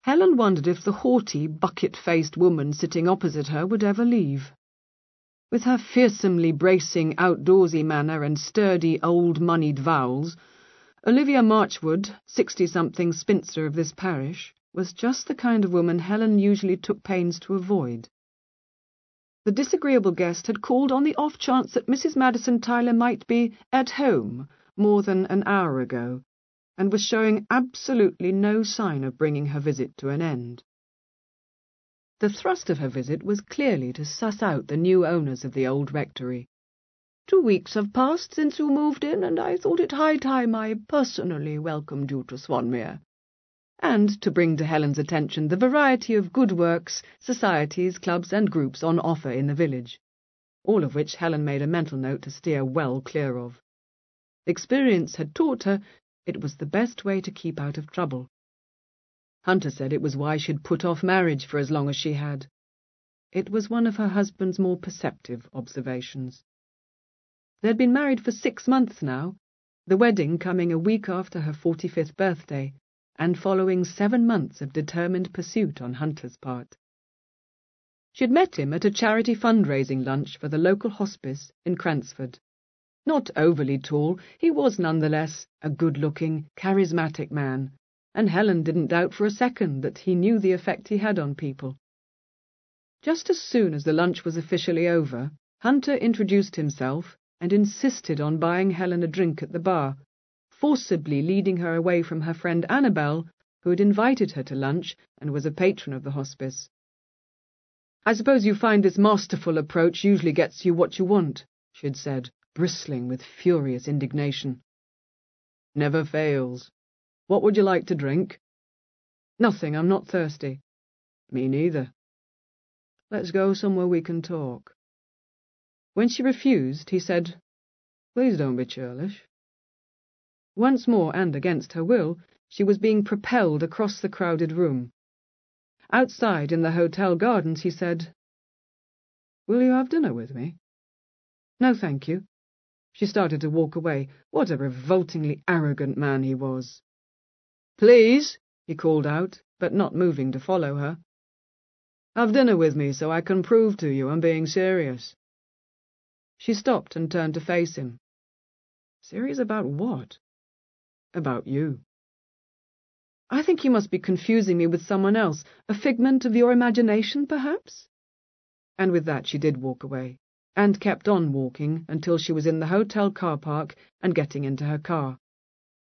Helen wondered if the haughty, bucket-faced woman sitting opposite her would ever leave. With her fearsomely bracing, outdoorsy manner and sturdy, old-moneyed vowels, Olivia Marchwood, 60-something spinster of this parish, was just the kind of woman Helen usually took pains to avoid. The disagreeable guest had called on the off chance that Mrs. Madison Tyler might be at home more than an hour ago, and was showing absolutely no sign of bringing her visit to an end. The thrust of her visit was clearly to suss out the new owners of the old rectory. 2 weeks have passed since you moved in, and I thought it high time I personally welcomed you to Swanmere, and to bring to Helen's attention the variety of good works, societies, clubs, and groups on offer in the village, all of which Helen made a mental note to steer well clear of. Experience had taught her it was the best way to keep out of trouble. Hunter said it was why she'd put off marriage for as long as she had. It was one of her husband's more perceptive observations. They'd been married for 6 months now, the wedding coming a week after her 45th birthday, and following 7 months of determined pursuit on Hunter's part. She'd met him at a charity fundraising lunch for the local hospice in Cransford. Not overly tall, he was nonetheless a good-looking, charismatic man, and Helen didn't doubt for a second that he knew the effect he had on people. Just as soon as the lunch was officially over, Hunter introduced himself and insisted on buying Helen a drink at the bar, forcibly leading her away from her friend Annabel, who had invited her to lunch and was a patron of the hospice. "I suppose you find this masterful approach usually gets you what you want," she had said, bristling with furious indignation. "Never fails. What would you like to drink?" "Nothing, I'm not thirsty." "Me neither." "Let's go somewhere we can talk." When she refused, he said, "Please don't be churlish." Once more, and against her will, she was being propelled across the crowded room. Outside in the hotel gardens, he said, "Will you have dinner with me?" "No, thank you." She started to walk away. What a revoltingly arrogant man he was. "Please," he called out, but not moving to follow her. "Have dinner with me so I can prove to you I'm being serious." She stopped and turned to face him. "Serious about what?" "About you." "I think you must be confusing me with someone else, a figment of your imagination, perhaps?" And with that she did walk away, and kept on walking until she was in the hotel car park and getting into her car.